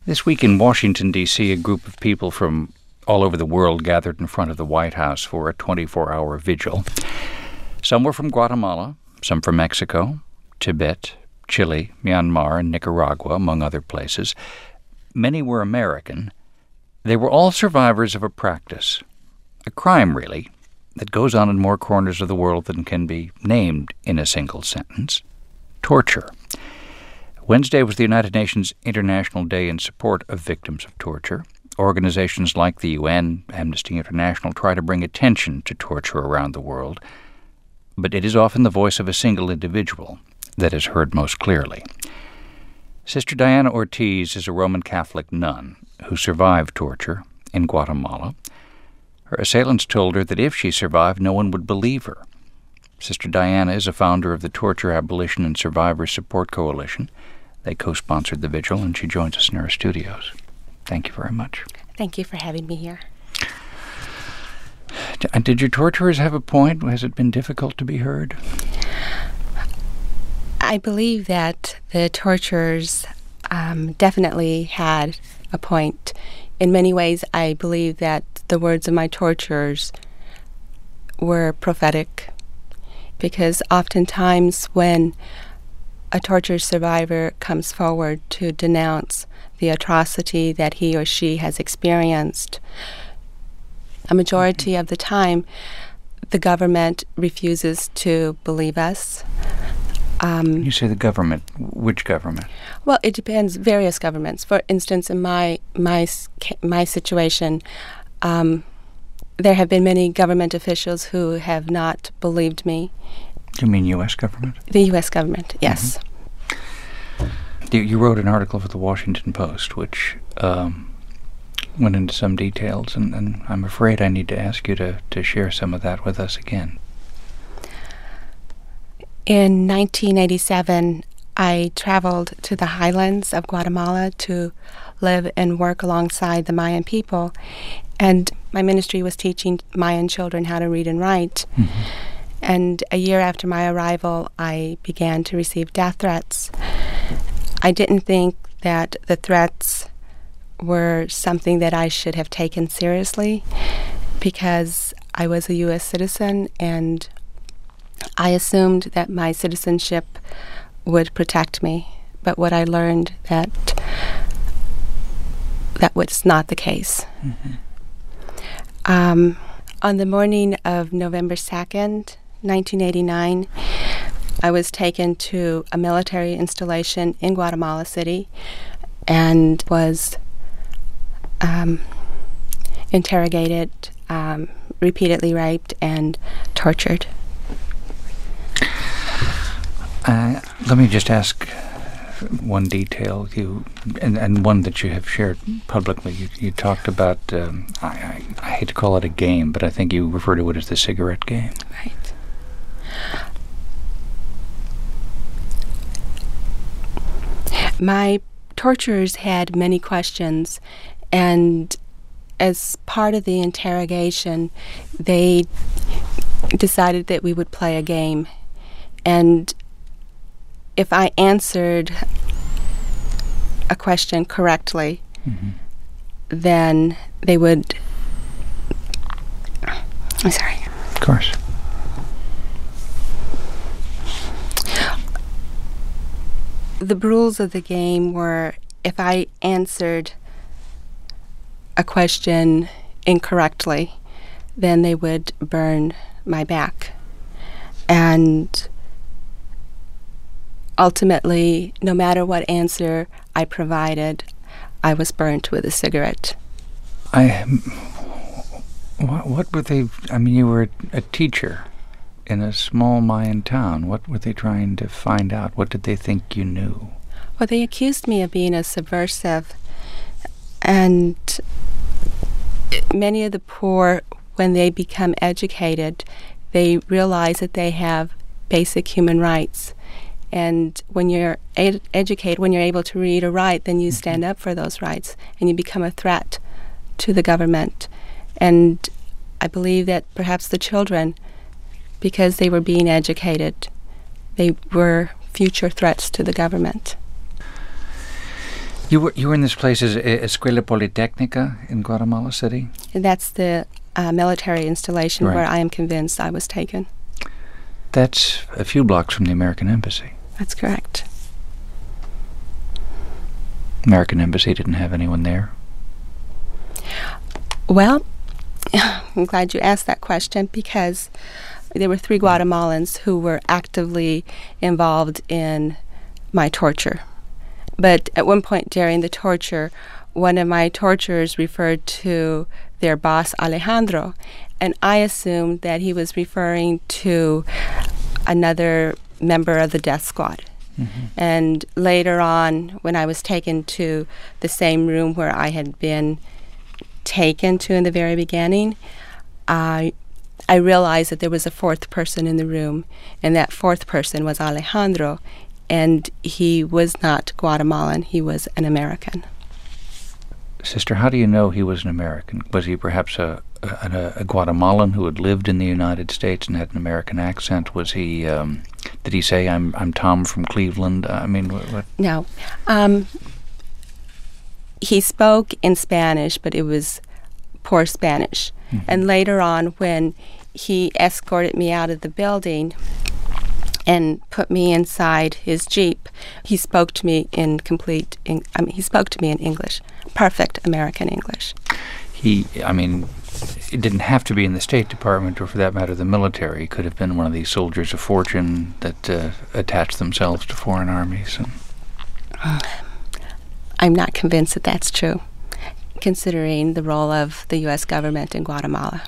This week in Washington, D.C., a group of people from all over the world gathered in front of the White House for a 24-hour vigil. Some were from Guatemala, some from Mexico, Tibet, Chile, Myanmar, and Nicaragua, among other places. Many were American. They were all survivors of a practice, a crime, really, that goes on in more corners of the world than can be named in a single sentence: torture. Wednesday was the United Nations International Day in support of victims of torture. Organizations like the UN, Amnesty International, try to bring attention to torture around the world, but it is often the voice of a single individual that is heard most clearly. Sister Diana Ortiz is a Roman Catholic nun who survived torture in Guatemala. Her assailants told her that if she survived, no one would believe her. Sister Diana is a founder of the Torture Abolition and Survivors Support Coalition. They co-sponsored the vigil, and she joins us in our studios. Thank you very much. Thank you for having me here. Did your torturers have a point? Has it been difficult to be heard? I believe that the torturers definitely had a point. In many ways, I believe that the words of my torturers were prophetic, because oftentimes when a torture survivor comes forward to denounce the atrocity that he or she has experienced, a majority of the time the government refuses to believe us. You say the government. Which government? Well, it depends. Various governments. For instance, in my situation, there have been many government officials who have not believed me. You mean U.S. government? The U.S. government, yes. Mm-hmm. You wrote an article for the Washington Post, which went into some details, and I'm afraid I need to ask you to share some of that with us again. In 1987, I traveled to the highlands of Guatemala to live and work alongside the Mayan people, and my ministry was teaching Mayan children how to read and write. Mm-hmm. And a year after my arrival, I began to receive death threats. I didn't think that the threats were something that I should have taken seriously, because I was a U.S. citizen, and I assumed that my citizenship would protect me. But what I learned that was not the case. Mm-hmm. On the morning of November 2nd, 1989, I was taken to a military installation in Guatemala City and was interrogated, repeatedly raped, and tortured. Let me just ask one detail, and one that you have shared publicly. You talked about, I hate to call it a game, but I think you refer to it as the cigarette game. Right. My torturers had many questions, and as part of the interrogation, they decided that we would play a game. And if I answered a question correctly, mm-hmm. then they would... I'm sorry. Of course. The rules of the game were, if I answered a question incorrectly, then they would burn my back. And ultimately, no matter what answer I provided, I was burnt with a cigarette. What were they... I mean, you were a teacher in a small Mayan town. What were they trying to find out? What did they think you knew? Well, they accused me of being a subversive. And many of the poor, when they become educated, they realize that they have basic human rights. And when you're educated, when you're able to read or write, then you stand up for those rights, and you become a threat to the government. And I believe that perhaps the children, because they were being educated, they were future threats to the government. You were in this place as Escuela Politécnica in Guatemala City? And that's the military installation Right. where I am convinced I was taken. That's a few blocks from the American Embassy. That's correct. American Embassy didn't have anyone there? Well, I'm glad you asked that question because there were 3 Guatemalans who were actively involved in my torture. But at one point during the torture, one of my torturers referred to their boss, Alejandro, and I assumed that he was referring to another member of the death squad. Mm-hmm. And later on, when I was taken to the same room where I had been taken to in the very beginning, I realized that there was a 4th person in the room, and that 4th person was Alejandro, and he was not Guatemalan, he was an American. Sister, how do you know he was an American? Was he perhaps a Guatemalan who had lived in the United States and had an American accent? Was he, did he say, I'm Tom from Cleveland? I mean, what? No. He spoke in Spanish, but it was poor Spanish. Mm-hmm. And later on, when he escorted me out of the building and put me inside his Jeep, he spoke to me in he spoke to me in English, perfect American English. It didn't have to be in the State Department or, for that matter, the military. He could have been one of these soldiers of fortune that attached themselves to foreign armies. I'm not convinced that that's true, considering the role of the U.S. government in Guatemala.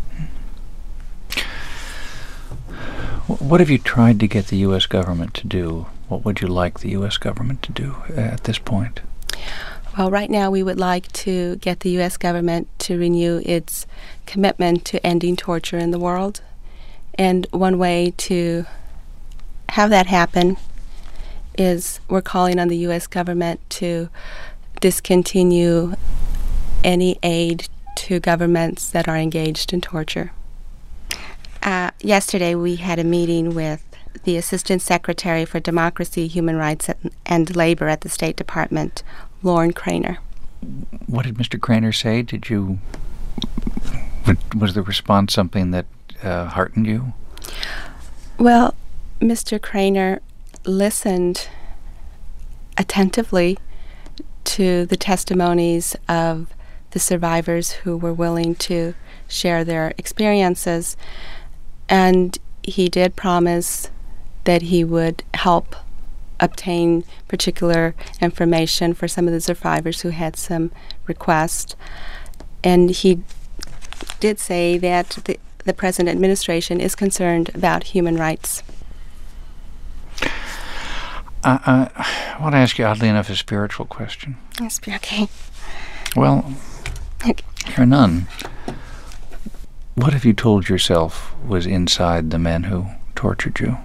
What have you tried to get the U.S. government to do? What would you like the U.S. government to do at this point? Well, right now we would like to get the U.S. government to renew its commitment to ending torture in the world. And one way to have that happen is we're calling on the U.S. government to discontinue any aid to governments that are engaged in torture. Yesterday we had a meeting with the Assistant Secretary for Democracy, Human Rights, and Labor at the State Department, Lauren Craner. What did Mr. Craner say? Was the response something that heartened you? Well, Mr. Craner listened attentively to the testimonies of the survivors who were willing to share their experiences, and he did promise that he would help obtain particular information for some of the survivors who had some requests. And he did say that the present administration is concerned about human rights. I want to ask you, oddly enough, a spiritual question. Yes, okay. Well, Okay. you're a nun. What have you told yourself was inside the men who tortured you?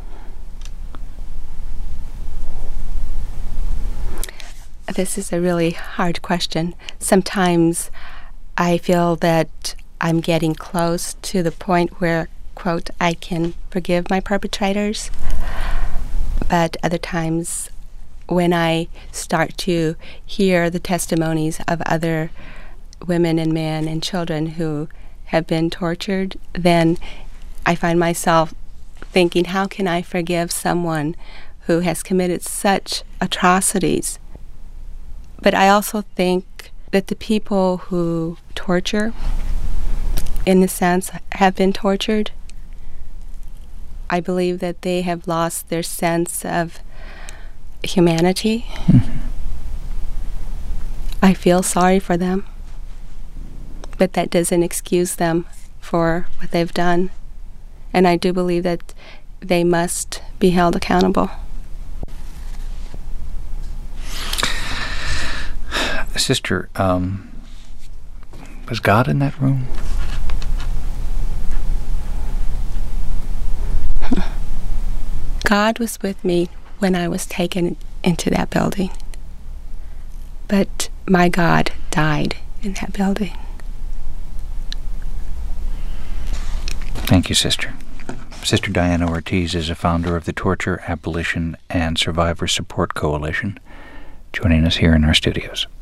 This is a really hard question. Sometimes I feel that I'm getting close to the point where, quote, I can forgive my perpetrators. But other times when I start to hear the testimonies of other women and men and children who have been tortured, then I find myself thinking, how can I forgive someone who has committed such atrocities? But I also think that the people who torture, in a sense, have been tortured. I believe that they have lost their sense of humanity. Mm-hmm. I feel sorry for them, but that doesn't excuse them for what they've done. And I do believe that they must be held accountable. Sister, was God in that room? God was with me when I was taken into that building. But my God died in that building. Thank you, Sister. Sister Diana Ortiz is a founder of the Torture, Abolition, and Survivor Support Coalition. joining us here in our studios.